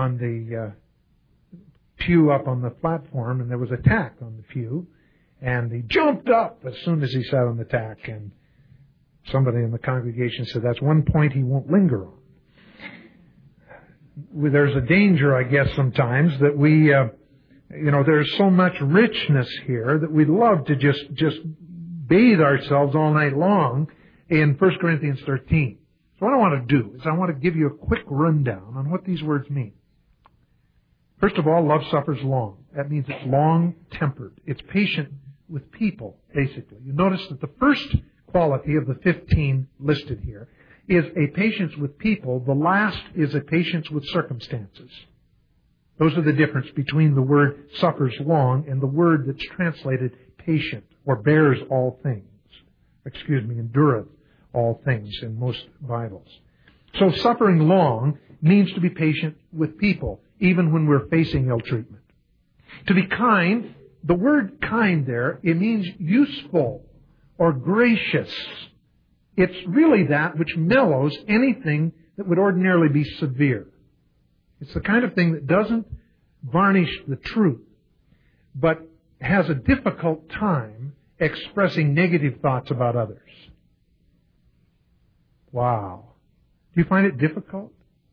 pew up on the platform, and there was a tack on the pew, and he jumped up as soon as he sat on the tack, and somebody in the congregation said that's one point he won't linger on. There's a danger, I guess, sometimes that we, there's so much richness here that we'd love to just bathe ourselves all night long in 1 Corinthians 13. So what I want to do is I want to give you a quick rundown on what these words mean. First of all, love suffers long. That means it's long-tempered. It's patient with people, basically. You notice that the first quality of the 15 listed here is a patience with people. The last is a patience with circumstances. Those are the difference between the word suffers long and the word that's translated patient or bears all things. Endureth all things in most Bibles. So suffering long means to be patient with people, even when we're facing ill treatment. To be kind, the word kind there, it means useful or gracious. It's really that which mellows anything that would ordinarily be severe. It's the kind of thing that doesn't varnish the truth, but has a difficult time expressing negative thoughts about others. Wow. Do you find it difficult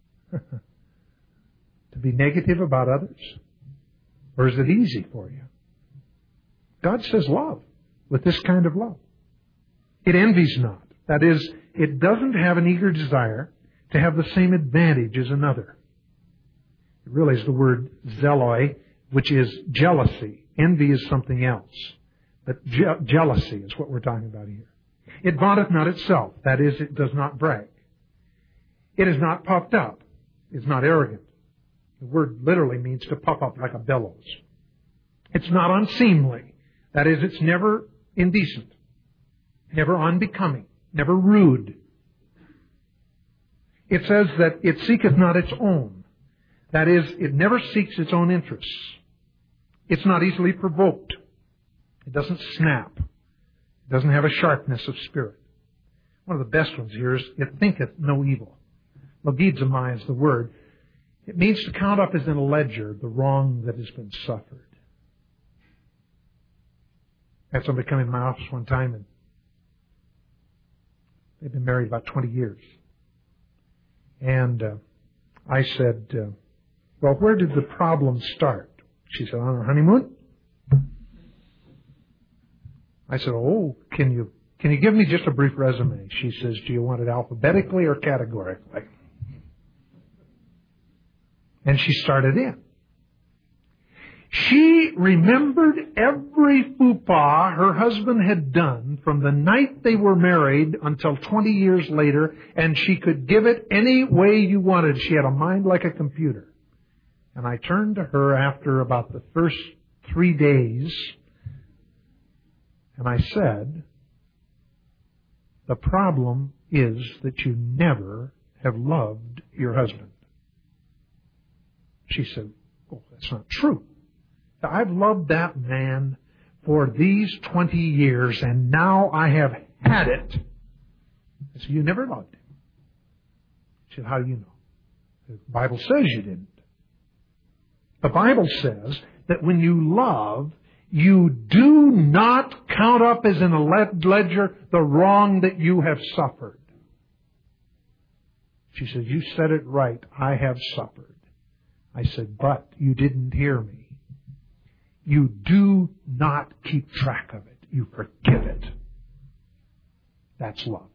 to be negative about others? Or is it easy for you? God says love with this kind of love. It envies not. That is, it doesn't have an eager desire to have the same advantage as another. It really is the word zeloi, which is jealousy. Envy is something else. But jealousy is what we're talking about here. It vaunteth not itself. That is, it does not brag. It is not puffed up. It's not arrogant. The word literally means to puff up like a bellows. It's not unseemly. That is, it's never indecent, never unbecoming, never rude. It says that it seeketh not its own. That is, it never seeks its own interests. It's not easily provoked. It doesn't snap. It doesn't have a sharpness of spirit. One of the best ones here is, it thinketh no evil. Logizomai is the word. It means to count up as in a ledger the wrong that has been suffered. I had somebody come in my office one time, and they've been married about 20 years. And I said, well, where did the problem start? She said, on our honeymoon. I said, oh, can you give me just a brief resume? She says, do you want it alphabetically or categorically? And she started in. She remembered every faux pas her husband had done from the night they were married until 20 years later, and she could give it any way you wanted. She had a mind like a computer. And I turned to her after about the first 3 days, and I said, the problem is that you never have loved your husband. She said, oh, that's not true. I've loved that man for these 20 years, and now I have had it. I said, you never loved him. She said, how do you know? The Bible says you didn't. The Bible says that when you love, you do not count up as in a ledger the wrong that you have suffered. She said, you said it right. I have suffered. I said, but you didn't hear me. You do not keep track of it. You forgive it. That's love.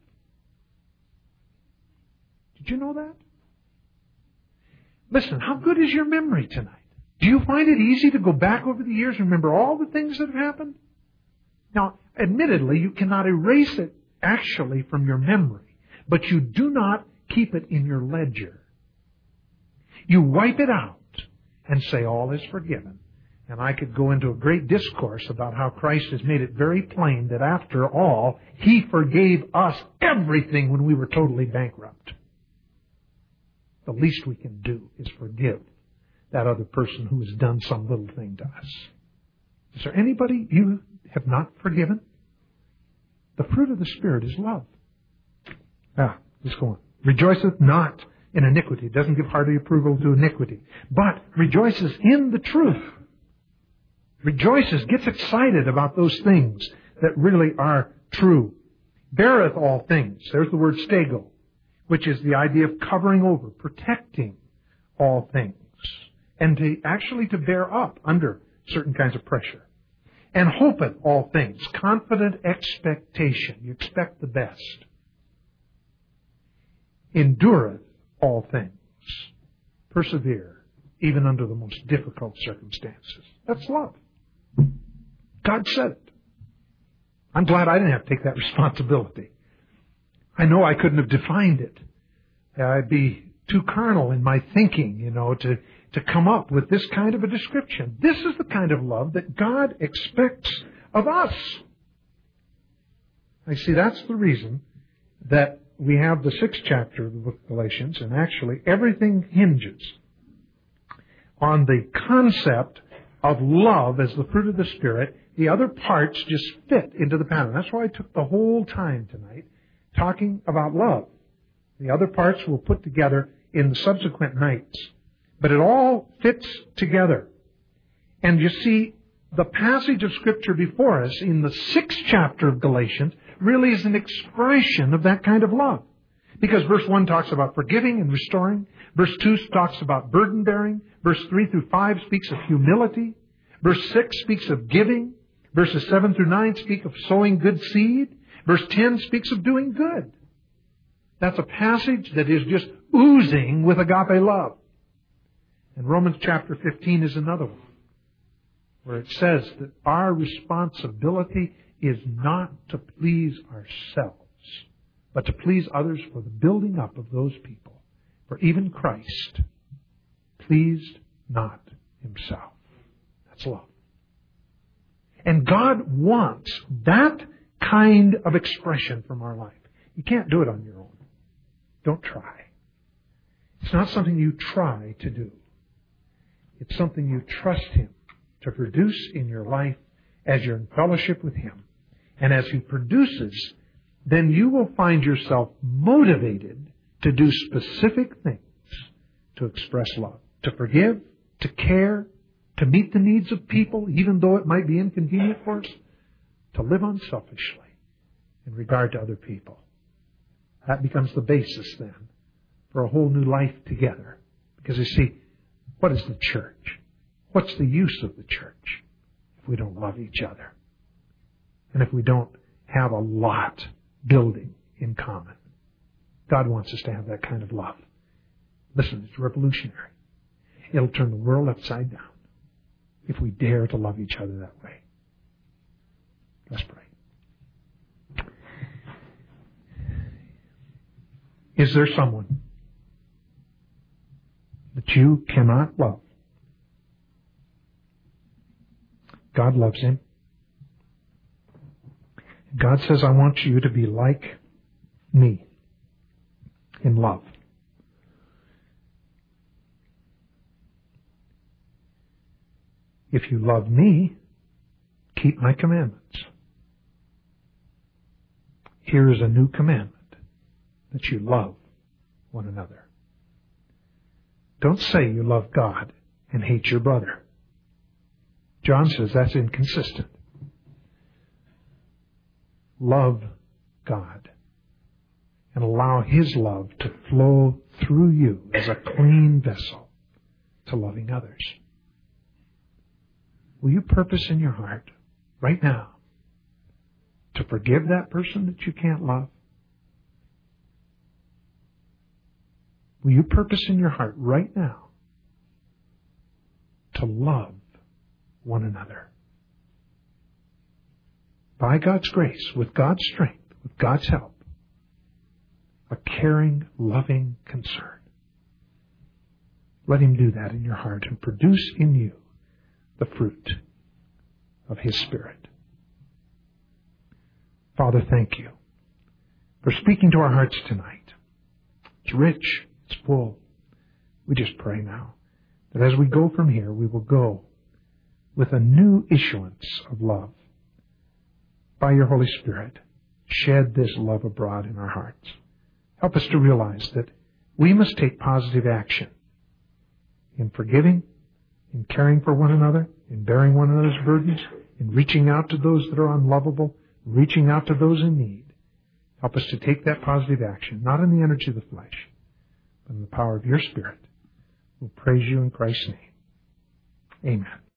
Did you know that? Listen, how good is your memory tonight? Do you find it easy to go back over the years and remember all the things that have happened? Now, admittedly, you cannot erase it actually from your memory. but you do not keep it in your ledger. You wipe it out and say, all is forgiven. And I could go into a great discourse about how Christ has made it very plain that after all, He forgave us everything when we were totally bankrupt. The least we can do is forgive that other person who has done some little thing to us. Is there anybody you have not forgiven? The fruit of the Spirit is love. Let's go on. Rejoiceth not in iniquity. It doesn't give hearty approval to iniquity. But rejoices in the truth. Rejoices, gets excited about those things that really are true. Beareth all things. There's the word stego, which is the idea of covering over, protecting all things. And to bear up under certain kinds of pressure. And hopeth all things. Confident expectation. You expect the best. Endureth all things. Persevere, even under the most difficult circumstances. That's love. God said it. I'm glad I didn't have to take that responsibility. I know I couldn't have defined it. I'd be too carnal in my thinking, to come up with this kind of a description. This is the kind of love that God expects of us. I see that's the reason that we have the 6th chapter of the book of Galatians, and actually everything hinges on the concept of love as the fruit of the Spirit. The other parts just fit into the pattern. That's why I took the whole time tonight talking about love. The other parts we'll put together in the subsequent nights. But it all fits together. And you see, the passage of Scripture before us in the 6th chapter of Galatians really is an expression of that kind of love. Because verse 1 talks about forgiving and restoring. Verse 2 talks about burden bearing. Verse 3 through 5 speaks of humility. Verse 6 speaks of giving. Verses 7 through 9 speak of sowing good seed. Verse 10 speaks of doing good. That's a passage that is just oozing with agape love. And Romans chapter 15 is another one, where it says that our responsibility is not to please ourselves, but to please others for the building up of those people. For even Christ pleased not Himself. That's love. And God wants that kind of expression from our life. You can't do it on your own. Don't try. It's not something you try to do. It's something you trust Him to produce in your life as you're in fellowship with Him. And as He produces, then you will find yourself motivated to do specific things to express love, to forgive, to care, to meet the needs of people, even though it might be inconvenient for us, to live unselfishly in regard to other people. That becomes the basis then for a whole new life together. Because you see, what is the church? What's the use of the church if we don't love each other? And if we don't have a lot building in common? God wants us to have that kind of love. Listen, it's revolutionary. It'll turn the world upside down if we dare to love each other that way. Let's pray. Is there someone that you cannot love? God loves him. God says, I want you to be like me in love. If you love me, keep my commandments. Here is a new commandment, that you love one another. Don't say you love God and hate your brother. John says that's inconsistent. Love God and allow His love to flow through you as a clean vessel to loving others. Will you purpose in your heart right now to forgive that person that you can't love? Will you purpose in your heart right now to love one another? By God's grace, with God's strength, with God's help, a caring, loving concern. Let Him do that in your heart and produce in you the fruit of His Spirit. Father, thank you for speaking to our hearts tonight. It's rich. It's full. We just pray now that as we go from here, we will go with a new issuance of love. By your Holy Spirit, shed this love abroad in our hearts. Help us to realize that we must take positive action in forgiving, in caring for one another, in bearing one another's burdens, in reaching out to those that are unlovable, reaching out to those in need. Help us to take that positive action, not in the energy of the flesh, but in the power of your Spirit. We'll praise you in Christ's name. Amen.